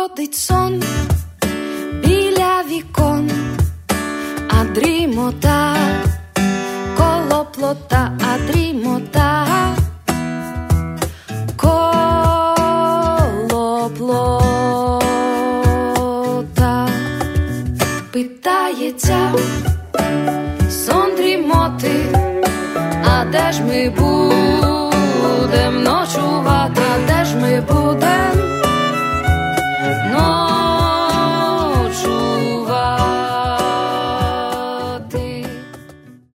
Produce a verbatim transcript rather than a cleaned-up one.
Ходить сон біля вікон, а дрімота коло плота, а дрімота коло плота. Питається сон дрімоти, а де ж ми будемо?